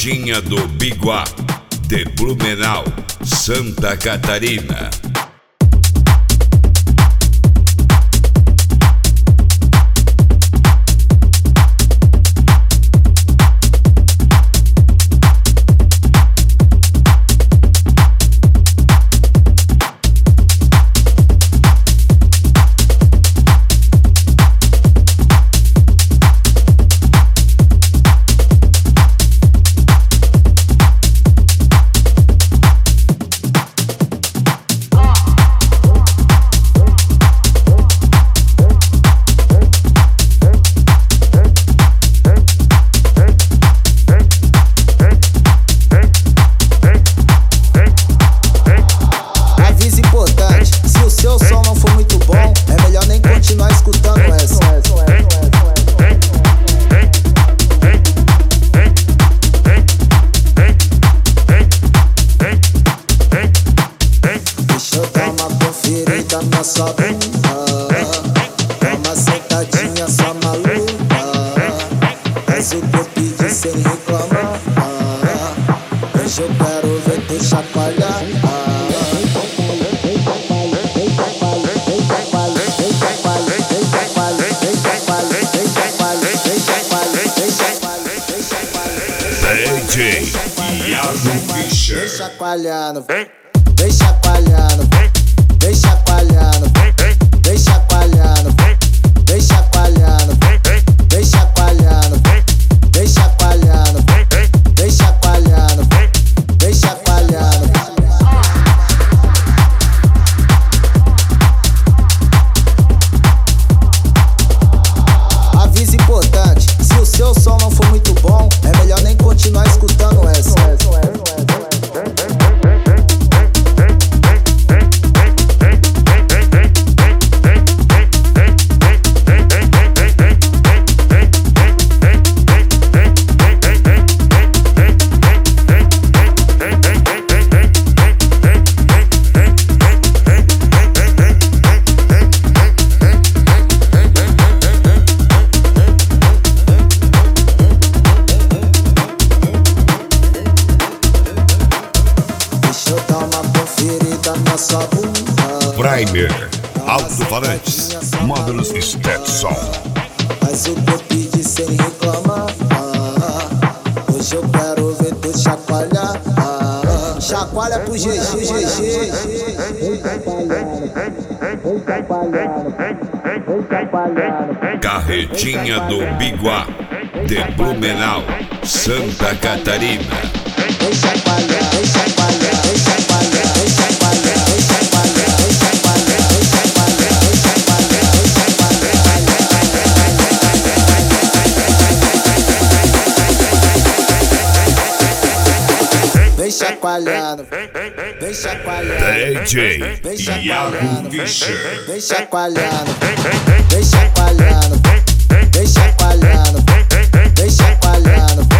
Carretinha do Biguá, de Blumenau, Santa Catarina. Se o seu som não for muito bom, é melhor nem continuar escutando essa. Deixa eu dar uma conferida na sua bunda. Dá uma sentadinha só maluca. Faz o que eu pedi sem reclamar. Hoje eu quero ver tu chacoalhar. DJ Iago Fischer. Vem chacoalhando, vem chacoalhando, vem chacoalhando, vem chacoalhando, vem chacoalhando, vem chacoalhando, vem chacoalhando, vem chacoalhando, vem chacoalhando. Aviso importante: se o seu som não for muito bom, é melhor nem continuar escutando essa. Primer, alto-falantes, módulos Stetson. Faz o que eu pedi sem reclamar. Hoje eu quero ver tu chacoalhar. Chacoalha pro GG. Carretinha do Biguá, de Blumenau, Santa Catarina. Vem chacoalhar, vem chacoalhar, vem chacoalhar, vem chacoalhar, vem chacoalhar, vem chacoalhar, vem chacoalhar, vem chacoalhar, vem chacoalhar, vem chacoalhando, vem chacoalhando. DJ Iago Fischer. Vem chacoalhando, vem chacoalhando, vem chacoalhando, vem chacoalhando.